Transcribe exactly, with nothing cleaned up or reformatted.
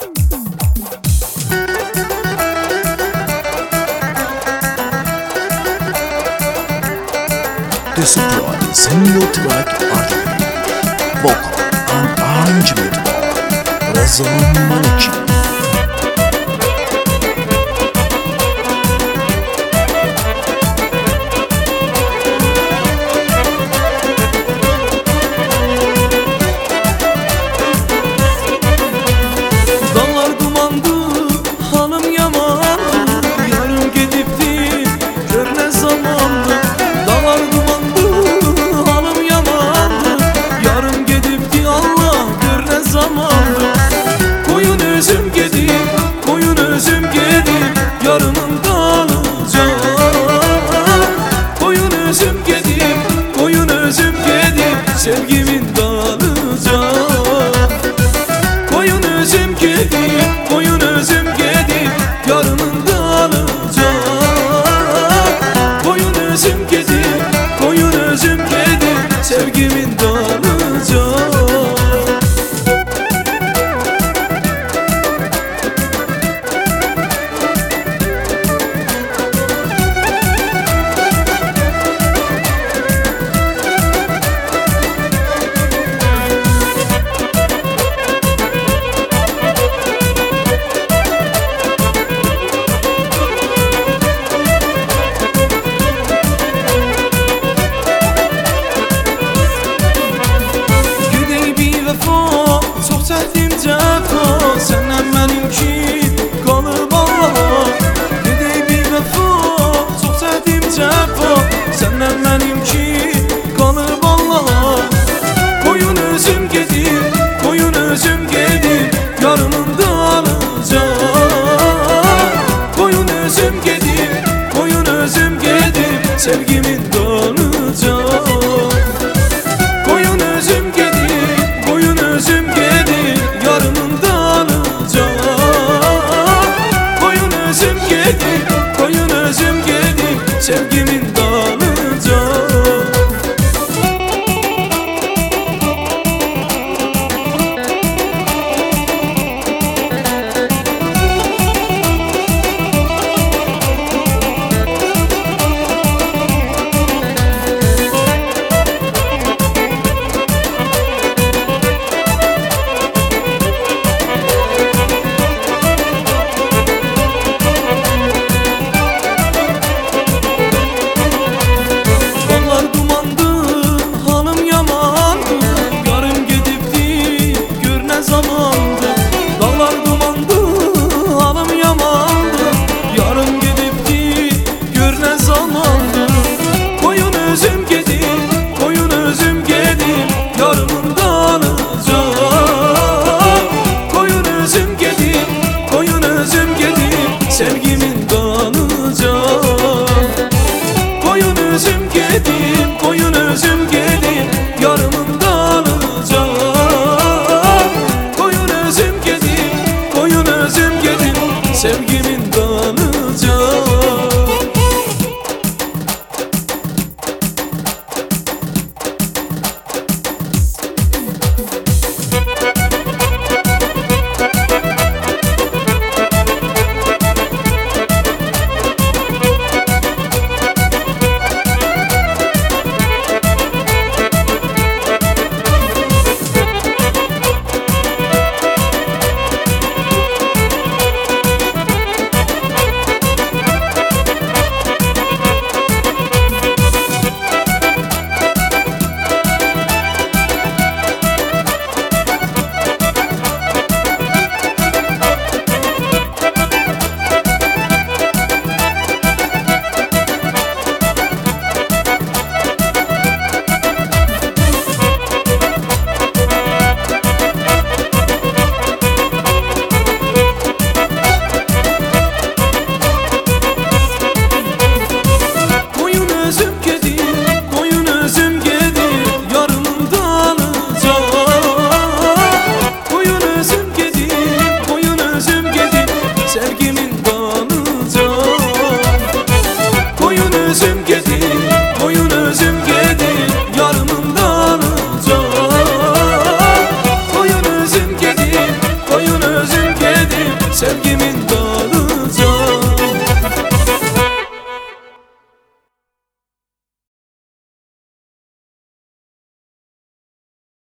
This is a single track artwork, vocal and arrangement by Reza Maliki. Dağlar dumandı, hanım yamandı, yarım gedipti, gör ne zamandı. Dağlar dumandı, hanım yamandı, yarım gedipti, Allah gör ne zamandı. Koyun özüm gedip, koyun özüm gedip, yarımın kalacak. Koyun özüm gedip, koyun özüm gedip, sevgimin dağılacak. Koyun özüm gedip, koyun özüm gedip, yarımın dağılacak. Koyun özüm gedip, koyun özüm gedip, sevgimin dağılacak. Çox çəkdim cəfa, səndən mənimki qalıb Allah. Gedək bir vəfa, çox çəkdim cəfa, səndən mənimki qalıb Allah. Koyun özüm gedib, koyun özüm gedib, yarımın dağılacaq. Koyun özüm gedib, koyun özüm gedib, sevgimin dağılacaq. Koyun özüm gedib, koyun özüm gedib, yarımın dağılacaq. sevgimin dalıcan.